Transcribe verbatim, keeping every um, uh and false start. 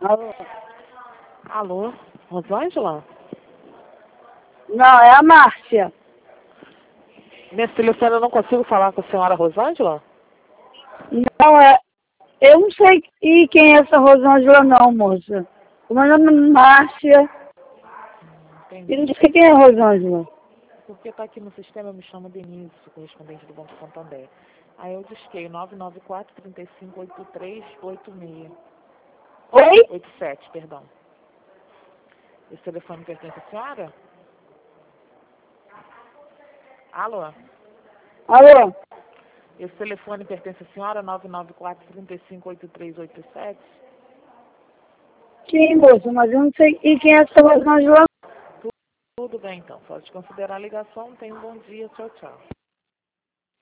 Alô? Alô, Rosângela? Não, é a Márcia. Nesse telefone eu não consigo falar com a senhora Rosângela? Não, é... Eu não sei e quem é essa Rosângela não, moça. O meu nome é Márcia. Entendi. E não sei quem é Rosângela. Porque está aqui no sistema, eu me chamo Denise, correspondente do Banco Santander. Aí eu disquei nove nove quatro, três cinco oito três oito seis. Oi? oito sete, perdão. Esse telefone pertence à senhora? Alô? Alô? Esse telefone pertence à senhora, nove nove quatro, três cinco oito três oito sete? Sim, moça, mas eu não sei e quem é essa Rosângela. Tudo bem, então. Pode considerar a ligação. Tenha um bom dia. Tchau, tchau.